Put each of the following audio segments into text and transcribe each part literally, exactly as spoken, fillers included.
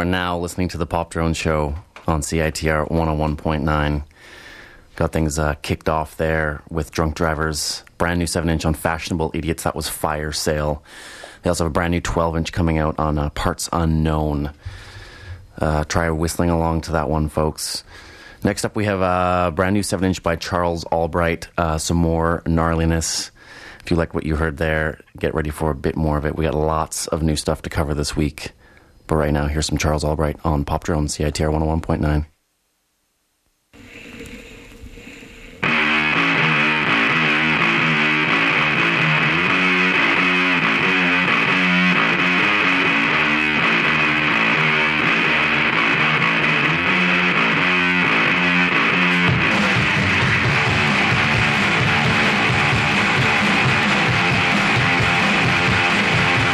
are now listening to the Pop Drone Show on C I T R one oh one point nine. Got things uh, kicked off there with Drunk Drivers. Brand new seven inch on Fashionable Idiots. That was Fire Sale. They also have a brand new twelve inch coming out on uh, Parts Unknown. Uh, try whistling along to that one, folks. Next up, we have a brand new seven inch by Charles Albright. Uh, some more gnarliness. If you like what you heard there, get ready for a bit more of it. We got lots of new stuff to cover this week. But right now, here's some Charles Albright on Pop Drone, C I T R one oh one point nine.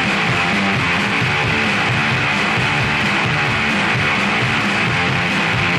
We'll be right back.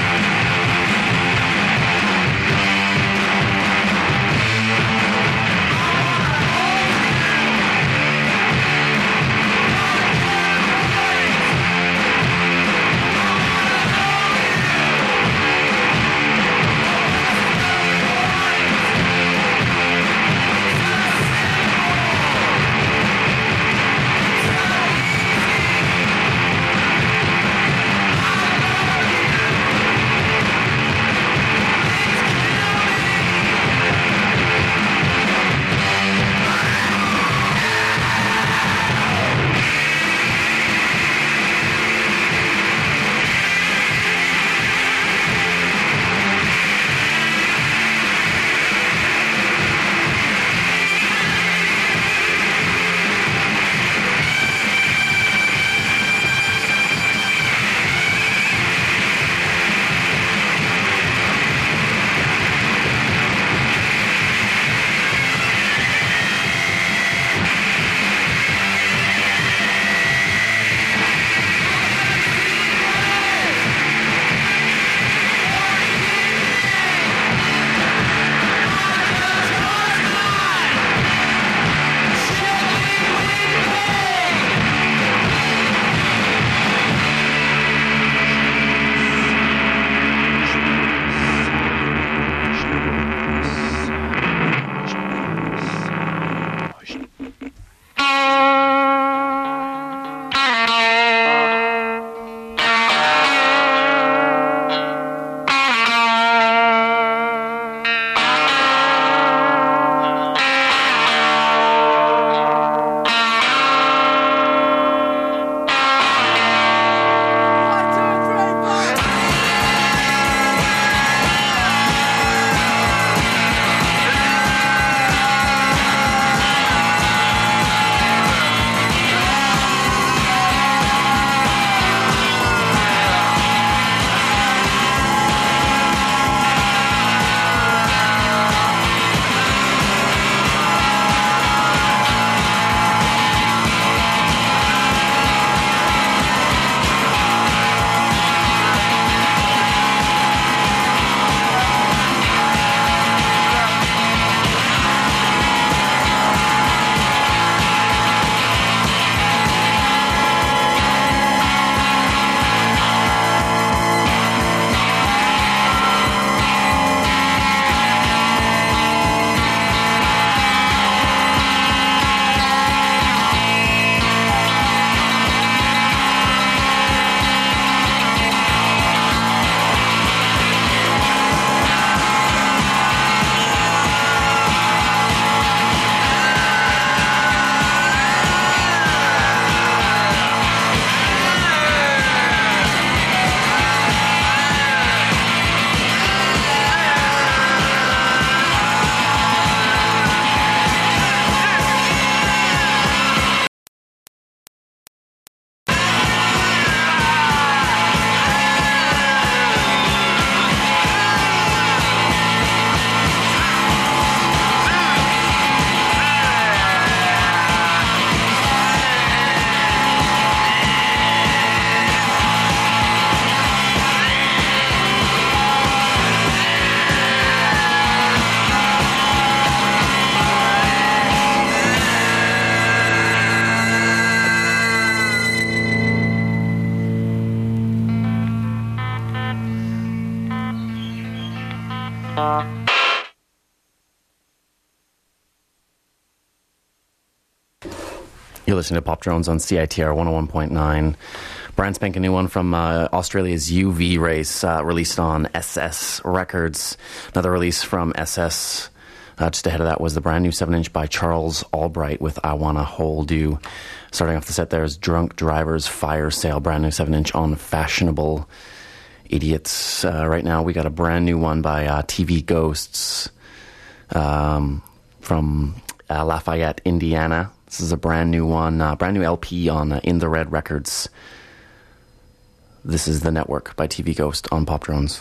You're listening to Pop Drones on C I T R one oh one point nine. Brand spanking new one from uh, Australia's U V race, uh, released on S S Records. Another release from S S. Uh, just ahead of that was the brand new seven inch by Charles Albright with I Wanna Hold You. Starting off the set there is Drunk Drivers Fire Sale, brand new seven inch on Fashionable Idiots. Uh, right now we got a brand new one by uh, T V Ghosts um, from uh, Lafayette, Indiana. This is a brand new one, uh, brand new L P on uh, In the Red Records. This is The Network by T V Ghost on Pop Drones.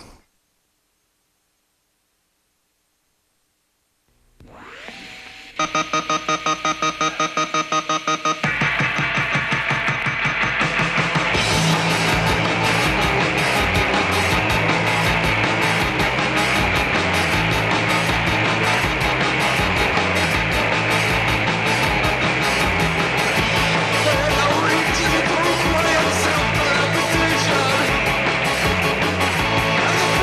Reach the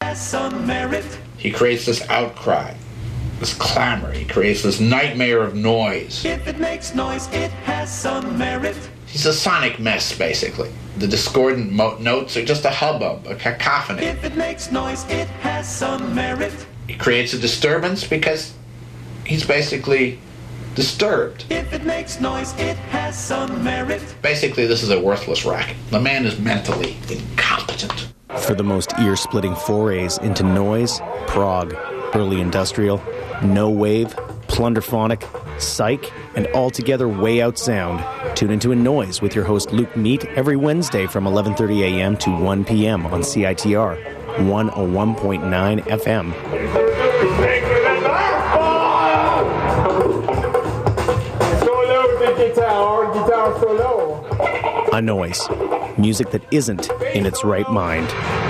has some merit. He creates this outcry, this clamor. He creates this nightmare of noise. If it makes noise, it has some merit. He's a sonic mess, basically. The discordant mo- notes are just a hubbub, a cacophony. If it makes noise, it has some merit. He creates a disturbance because he's basically disturbed. If it makes noise, it has some merit. Basically, this is a worthless racket. The man is mentally incompetent. For the most ear-splitting forays into noise, prog, early industrial, no wave, plunderphonic, psych, and altogether way out sound, tune into A Noise with your host Luke Meat every Wednesday from eleven thirty a.m. to one p.m. on C I T R one oh one point nine F M. A Noise. Music that isn't in its right mind.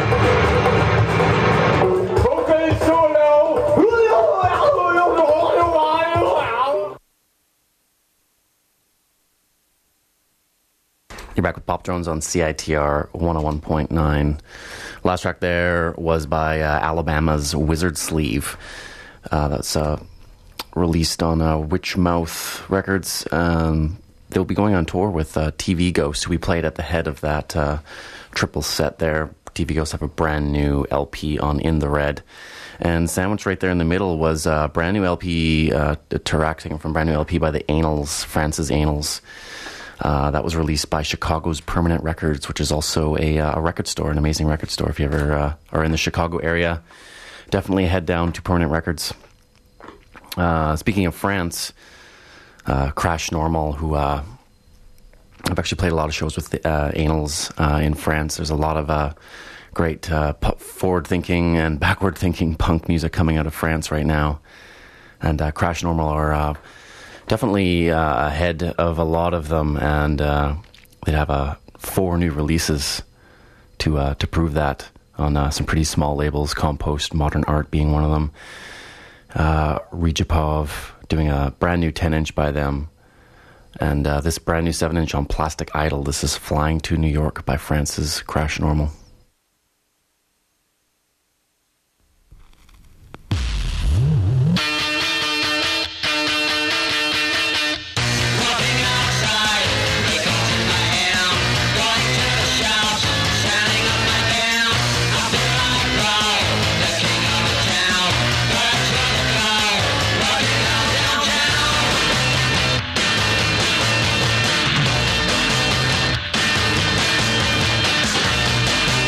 You're back with Pop Drones on C I T R one oh one point nine. Last track there was by uh, Alabama's Wizard Sleeve. Uh, that's uh, released on uh, Witchmouth Records. Um, they'll be going on tour with uh, T V Ghost, who we played at the head of that uh, triple set there. T V Ghost have a brand new L P on In the Red. And sandwiched right there in the middle was a brand new L P, uh, interacting from brand new L P by the Anals, Francis Anals. Uh, that was released by Chicago's Permanent Records, which is also a, uh, a record store, an amazing record store. If you ever uh, are in the Chicago area, definitely head down to Permanent Records. Uh, speaking of France, uh, Crash Normal, who uh, I've actually played a lot of shows with the uh, Anals uh, in France. There's a lot of uh, great uh, forward-thinking and backward-thinking punk music coming out of France right now. And uh, Crash Normal are... Uh, Definitely uh, ahead of a lot of them, and uh, they have uh, four new releases to uh, to prove that on uh, some pretty small labels. Compost, Modern Art being one of them. Uh, Rijapov doing a brand new ten inch by them, and uh, this brand new seven inch on Plastic Idol. This is Flying to New York by Francis Crash Normal. Downtown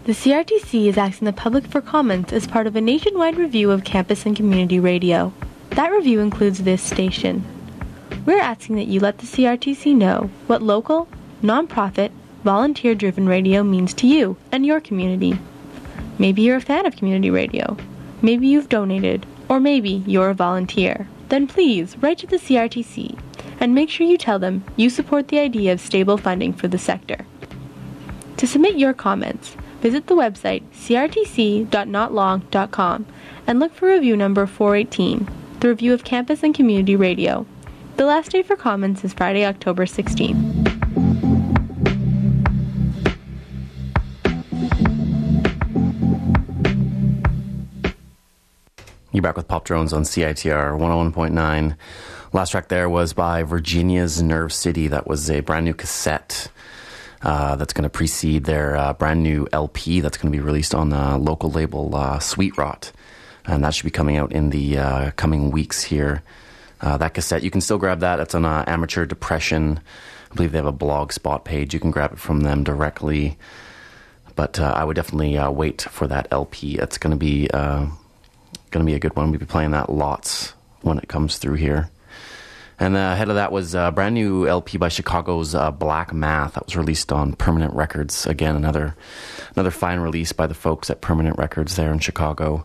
The C R T C is asking the public for comments as part of a nationwide review of campus and community radio. That review includes this station. We're asking that you let the C R T C know what local, non-profit, volunteer-driven radio means to you and your community. Maybe you're a fan of community radio. Maybe you've donated. Or maybe you're a volunteer. Then please write to the C R T C and make sure you tell them you support the idea of stable funding for the sector. To submit your comments, visit the website c r t c dot not long dot com and look for review number four eighteen, the review of campus and community radio. The last day for comments is Friday, October sixteenth. You're back with Pop Drones on C I T R one oh one point nine. Last track there was by Virginia's Nerve City. That was a brand new cassette uh, that's going to precede their uh, brand new L P that's going to be released on the local label uh, Sweet Rot. And that should be coming out in the uh, coming weeks here. Uh, that cassette, you can still grab that. It's on uh, Amateur Depression. I believe they have a blog spot page. You can grab it from them directly. But uh, I would definitely uh, wait for that L P. It's going to be uh, going to be a good one. We'll be playing that lots when it comes through here. And uh, ahead of that was a brand new L P by Chicago's uh, Black Math that was released on Permanent Records. Again, another another fine release by the folks at Permanent Records there in Chicago.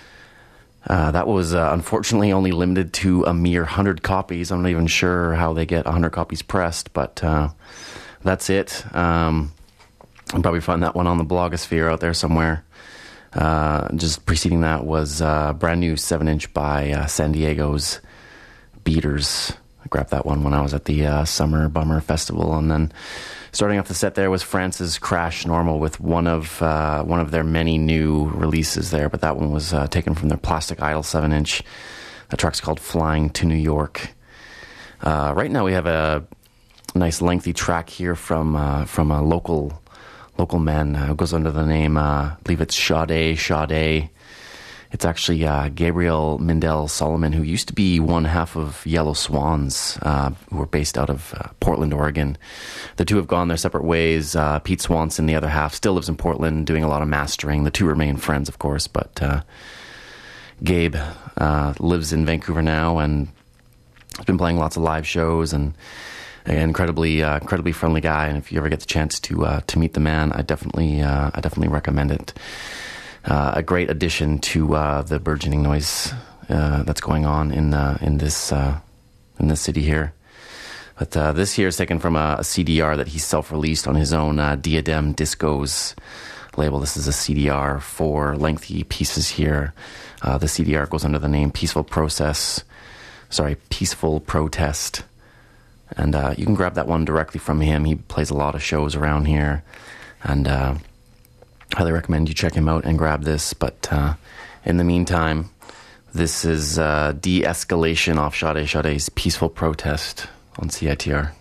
Uh, that was uh, unfortunately only limited to a mere one hundred copies. I'm not even sure how they get one hundred copies pressed, but uh, that's it. Um, I'll probably find that one on the blogosphere out there somewhere. Uh, just preceding that was a uh, brand new seven inch by uh, San Diego's Beaters. I grabbed that one when I was at the uh, Summer Bummer Festival. And then starting off the set there was France's Crash Normal with one of uh, one of their many new releases there, but that one was uh, taken from their Plastic Idol seven inch. The track's called Flying to New York. Uh, right now we have a nice lengthy track here from uh, from a local local man who uh, goes under the name, uh, I believe it's Sade Sade. It's actually uh, Gabriel Mindel Solomon, who used to be one half of Yellow Swans, uh, who were based out of uh, Portland, Oregon. The two have gone their separate ways. Uh, Pete Swanson, the other half, still lives in Portland doing a lot of mastering. The two remain friends, of course, but uh, Gabe uh, lives in Vancouver now and has been playing lots of live shows and an incredibly, uh, incredibly friendly guy. And if you ever get the chance to uh, to meet the man, I definitely, uh, I definitely recommend it. Uh, a great addition to uh, the burgeoning noise uh, that's going on in uh, in this uh, in this city here. But uh, this here is taken from a, a C D R that he self-released on his own uh, Diadem Discos label. This is a C D R, four lengthy pieces here. Uh, the C D R goes under the name Peaceful Process. Sorry, Peaceful Protest. And uh, you can grab that one directly from him. He plays a lot of shows around here. And uh, highly recommend you check him out and grab this. But uh, in the meantime, this is uh, De-Escalation off Sade Sade's Peaceful Protest on C I T R.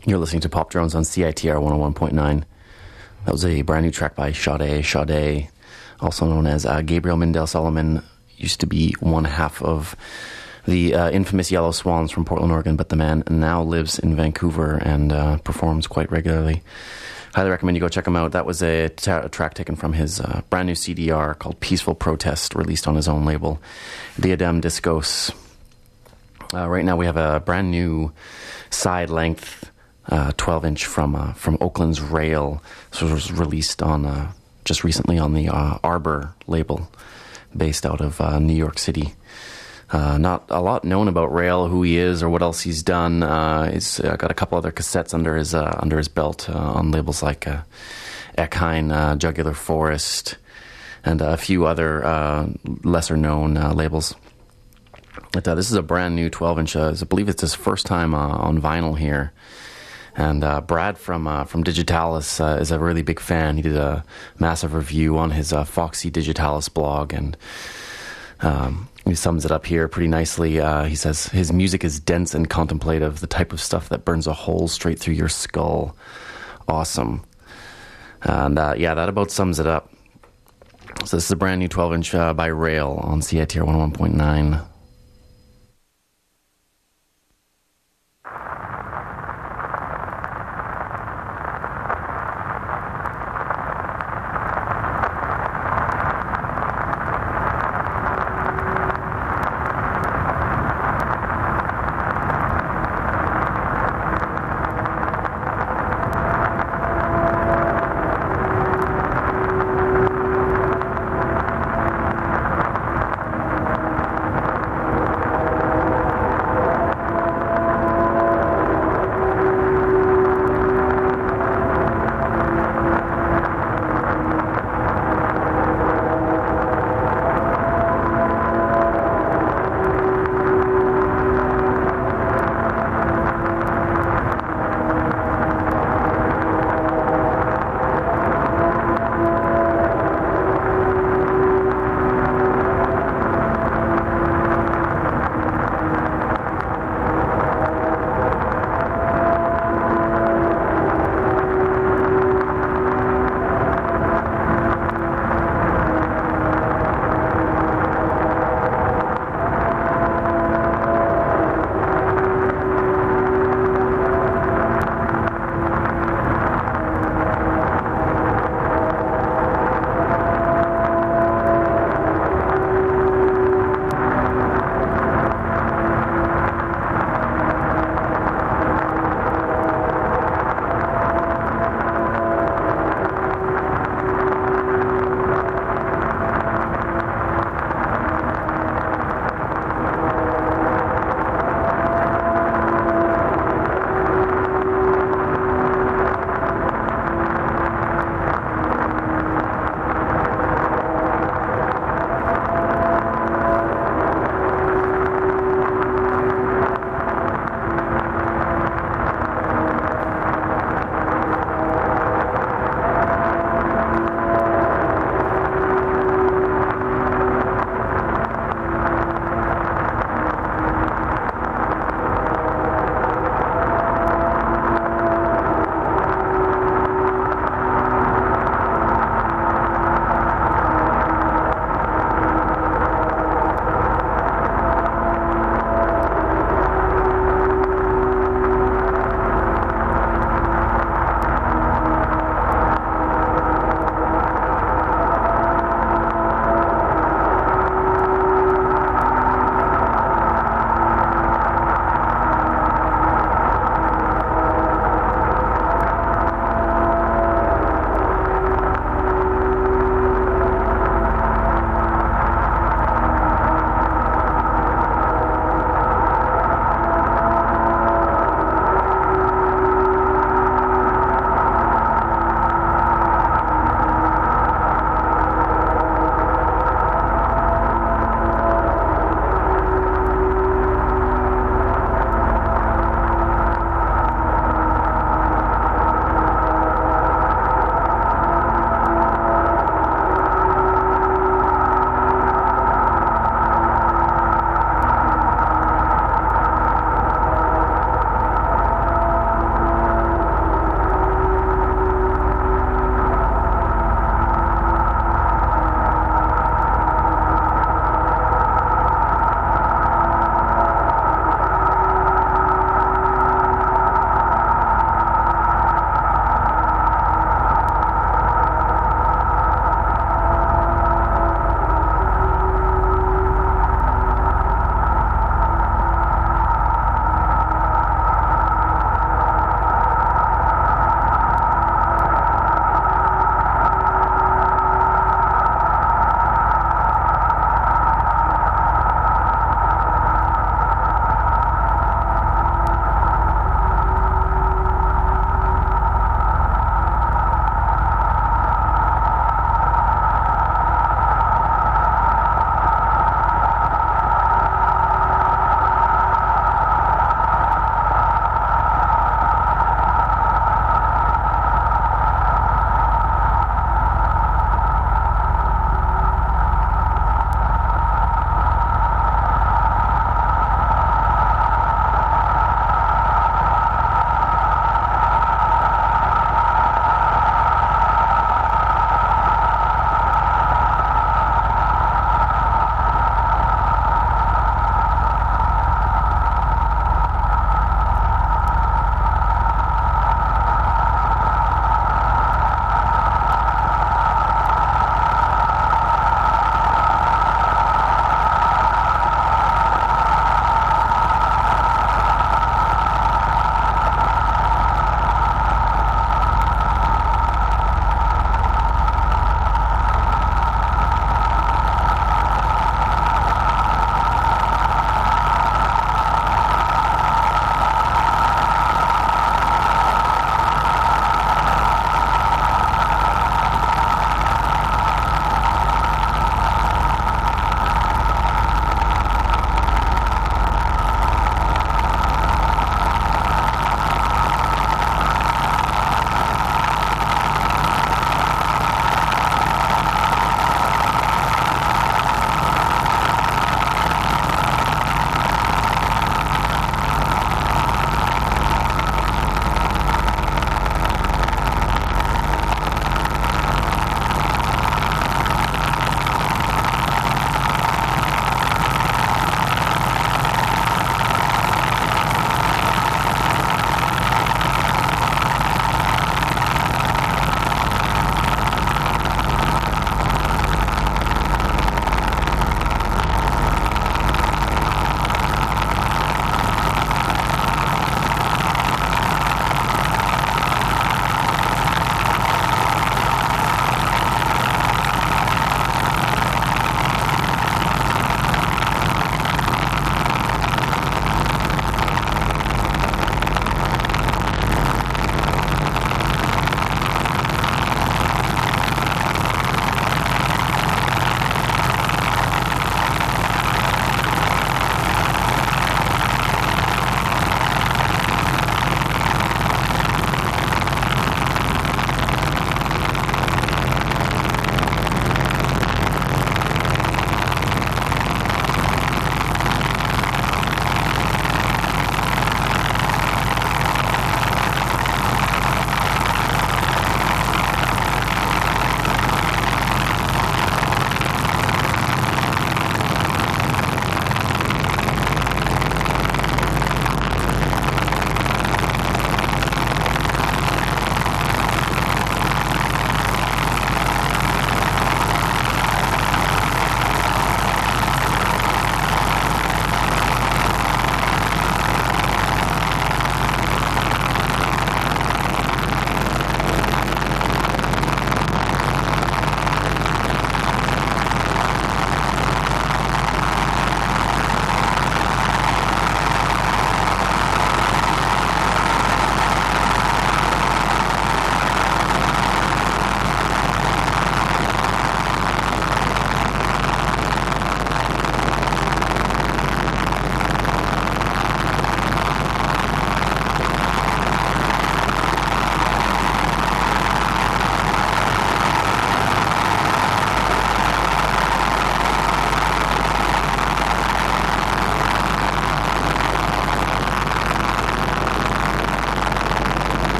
You're listening to Pop Drones on C I T R one oh one point nine. That was a brand new track by Sade. Sade, also known as uh, Gabriel Mindel Solomon, used to be one half of the uh, infamous Yellow Swans from Portland, Oregon, but the man now lives in Vancouver and uh, performs quite regularly. Highly recommend you go check him out. That was a, t- a track taken from his uh, brand new C D R called Peaceful Protest, released on his own label, Diadem Discos. Uh, right now we have a brand new side-length uh, twelve-inch from uh, from Oakland's Rail. This was released on uh, just recently on the uh, Arbor label, based out of uh, New York City. Uh, not a lot known about Rail, who he is, or what else he's done. Uh, he's uh, got a couple other cassettes under his uh, under his belt uh, on labels like uh, Eckheim, uh, Jugular Forest, and a few other uh, lesser known uh, labels. But, uh, this is a brand new twelve-inch. Uh, I believe it's his first time uh, on vinyl here. And uh, Brad from uh, from Digitalis uh, is a really big fan. He did a massive review on his uh, Foxy Digitalis blog, and um, he sums it up here pretty nicely. Uh, he says, his music is dense and contemplative, the type of stuff that burns a hole straight through your skull. Awesome. And uh, yeah, that about sums it up. So this is a brand new twelve-inch uh, by Rail on C I T R one oh one point nine.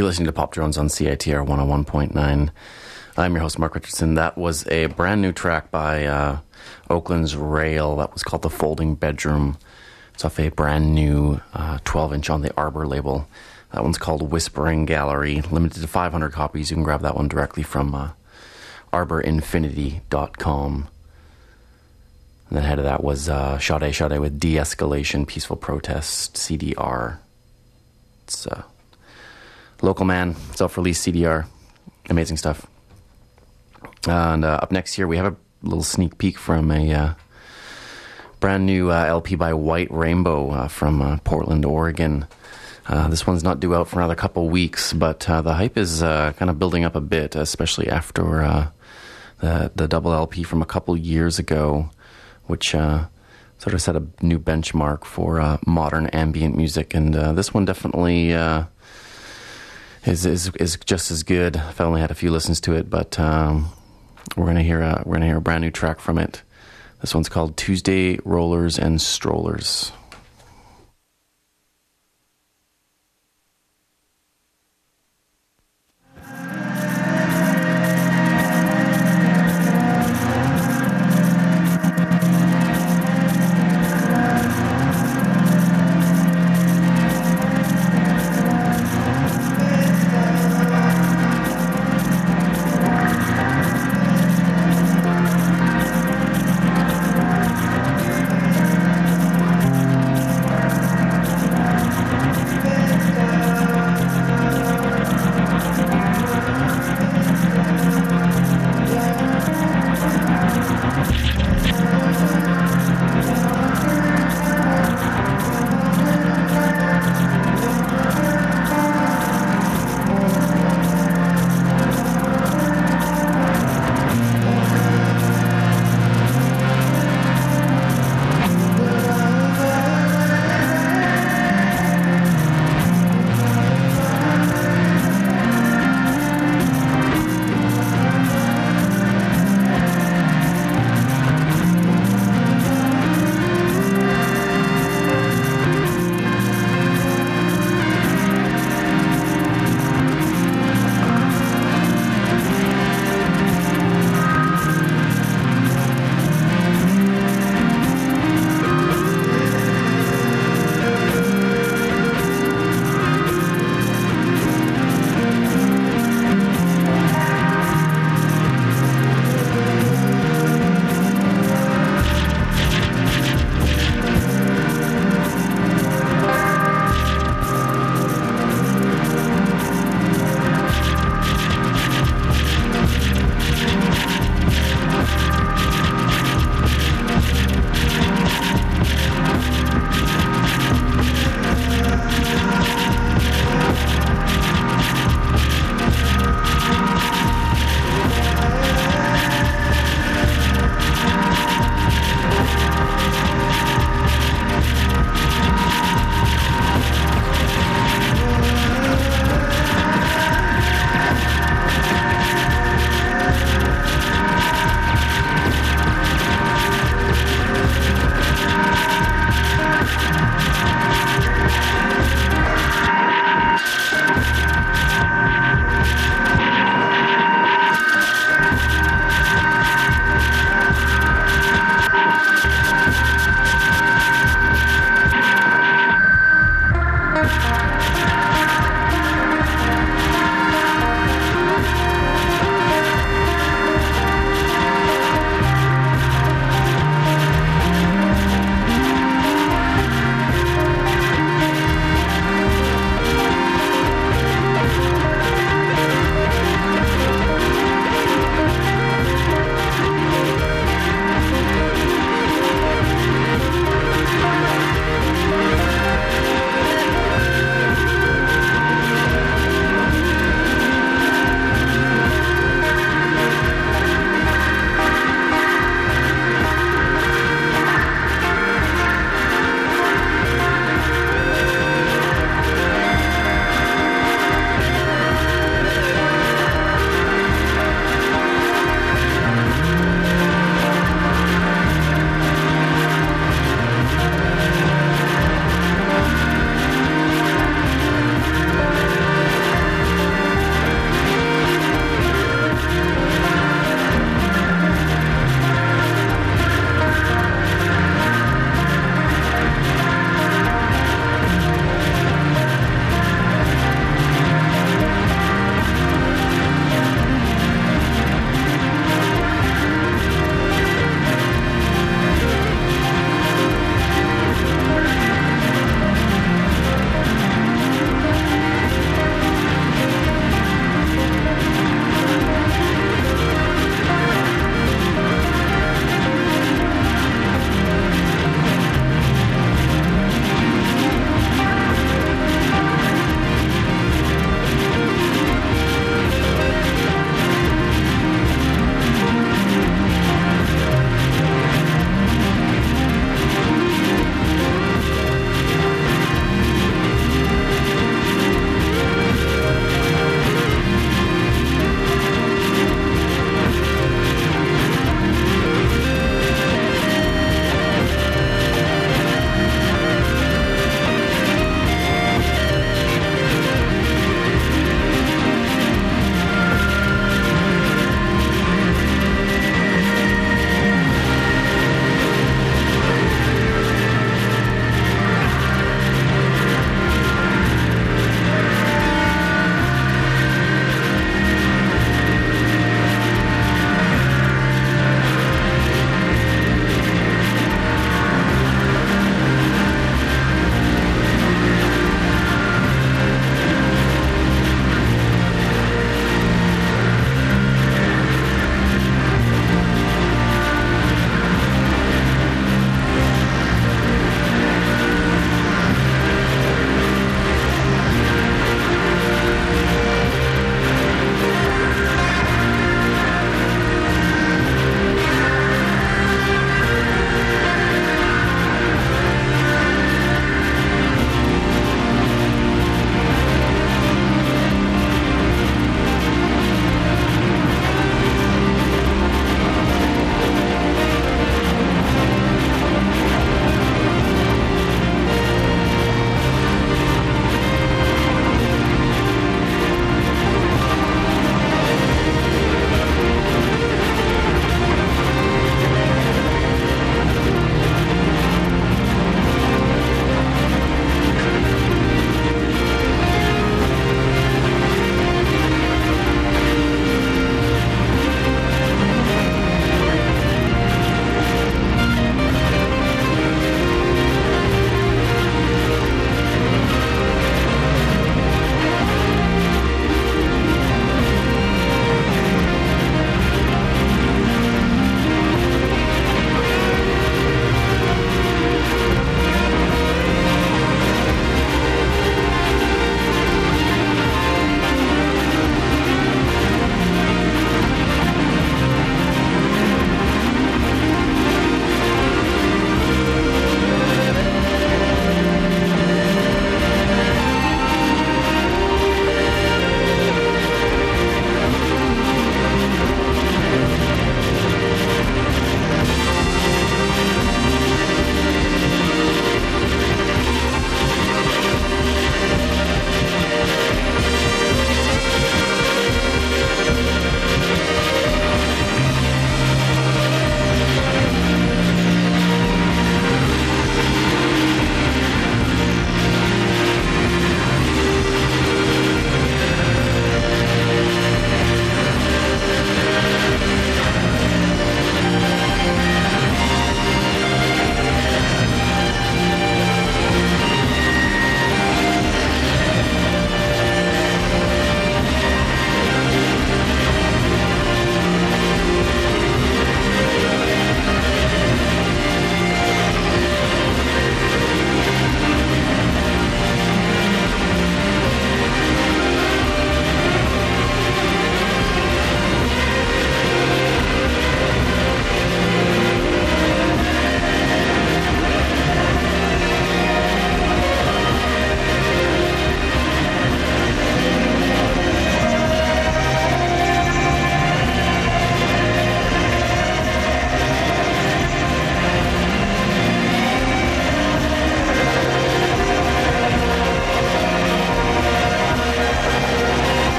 You're listening to Pop Drones on C I T R one oh one point nine. I'm your host, Mark Richardson. That was a brand new track by uh, Oakland's Rail. That was called The Folding Bedroom. It's off a brand new uh, twelve inch on the Arbor label. That one's called Whispering Gallery. Limited to five hundred copies. You can grab that one directly from uh, arbor infinity dot com. And then ahead of that was uh, Sade Sade with De-Escalation, Peaceful Protest, C D R. It's uh, local man, self-released C D R. Amazing stuff. And uh, up next here, we have a little sneak peek from a uh, brand new uh, L P by White Rainbow uh, from uh, Portland, Oregon. Uh, this one's not due out for another couple weeks, but uh, the hype is uh, kind of building up a bit, especially after uh, the, the double L P from a couple years ago, which uh, sort of set a new benchmark for uh, modern ambient music. And uh, this one definitely uh, is, is is just as good. I've only had a few listens to it, but um, we're gonna hear a, we're gonna hear a brand new track from it. This one's called Tuesday Rollers and Strollers.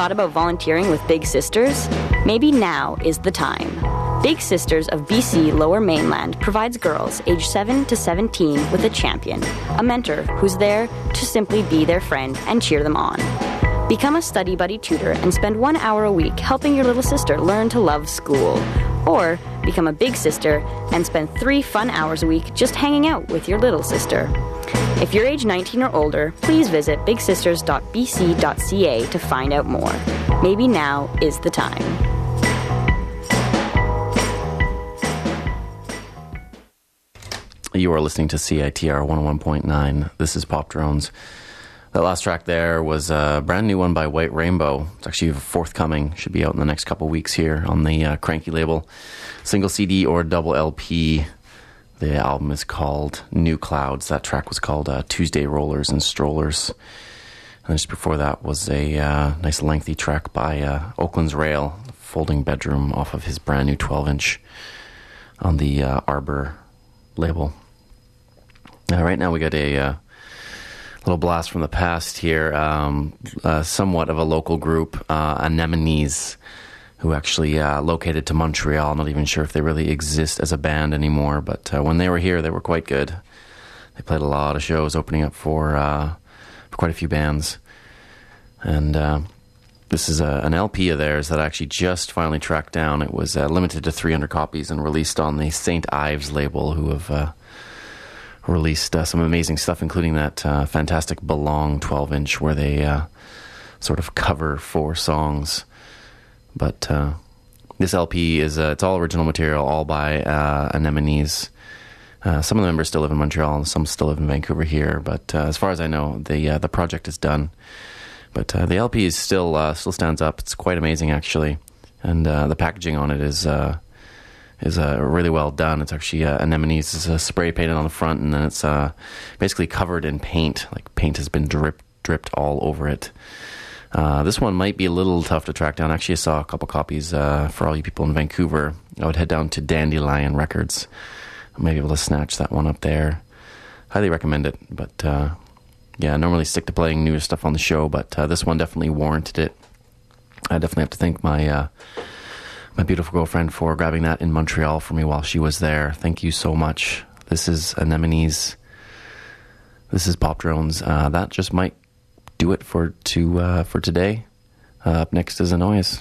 thought about volunteering with Big Sisters? Maybe now is the time. Big Sisters of B C Lower Mainland provides girls aged seven to seventeen with a champion, a mentor who's there to simply be their friend and cheer them on. Become a study buddy tutor and spend one hour a week helping your little sister learn to love school. Or become a big sister and spend three fun hours a week just hanging out with your little sister. If you're age nineteen or older, please visit big sisters dot b c dot c a to find out more. Maybe now is the time. You are listening to C I T R one oh one point nine. This is Pop Drones. That last track there was a brand new one by White Rainbow. It's actually forthcoming. Should be out in the next couple weeks here on the uh, Cranky label. Single C D or double L P. The album is called New Clouds. That track was called uh, Tuesday Rollers and Strollers. And just before that was a uh, nice lengthy track by uh, Oakland's Rail, Folding Bedroom, off of his brand new twelve inch on the uh, Arbor label. Uh, right now we got a... Uh, little blast from the past here. Um, uh, somewhat of a local group, uh, Anemones, who actually uh, located to Montreal. Not even sure if they really exist as a band anymore, but uh, when they were here, they were quite good. They played a lot of shows, opening up for, uh, for quite a few bands. And uh, this is a, an L P of theirs that I actually just finally tracked down. It was uh, limited to three hundred copies and released on the Saint Ives label, who have... Uh, released uh, some amazing stuff, including that uh, fantastic Belong twelve inch where they uh, sort of cover four songs. But uh, this L P is uh, it's all original material, all by uh, Anemones. Uh, some of the members still live in Montreal, and some still live in Vancouver here. But uh, as far as I know, the uh, the project is done. But uh, the L P is still uh, still stands up. It's quite amazing, actually, and uh, the packaging on it is. Uh, is uh, really well done. It's actually uh, Anemones is uh, spray painted on the front, and then it's uh, basically covered in paint. Like paint has been drip, dripped all over it. Uh, this one might be a little tough to track down. Actually, I saw a couple copies uh, for all you people in Vancouver. I would head down to Dandelion Records. I might be able to snatch that one up there. Highly recommend it. But uh, yeah, I normally stick to playing newer stuff on the show, but uh, this one definitely warranted it. I definitely have to thank my... Uh, my beautiful girlfriend for grabbing that in Montreal for me while she was there. Thank you so much. This is Anemones. This is Pop Drones. Uh, that just might do it for to uh, for today. Uh, up next is a noise.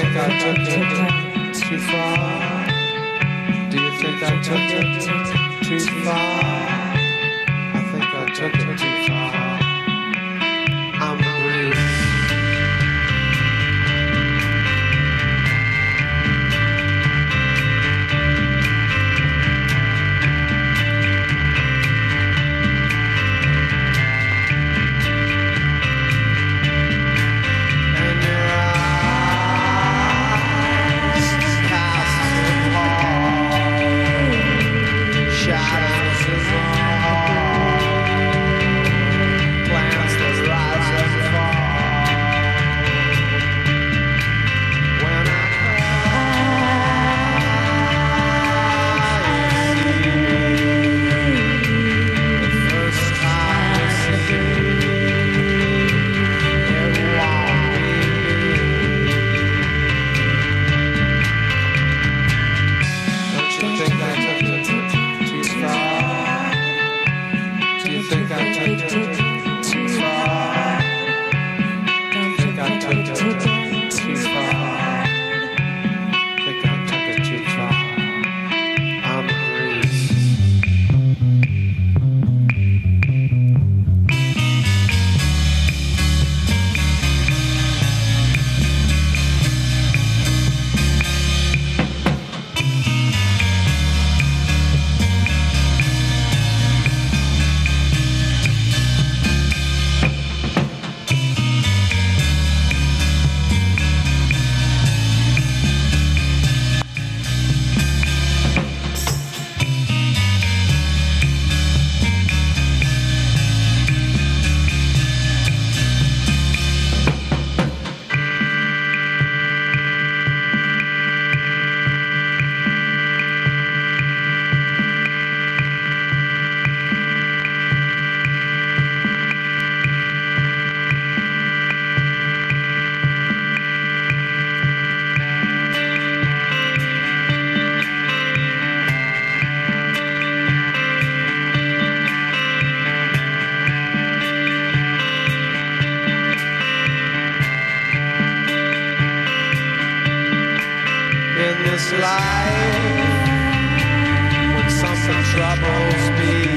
think I took it too far? Do you think I took it too far? I think I took it too far. I'm Bruce. Life, when something troubles me,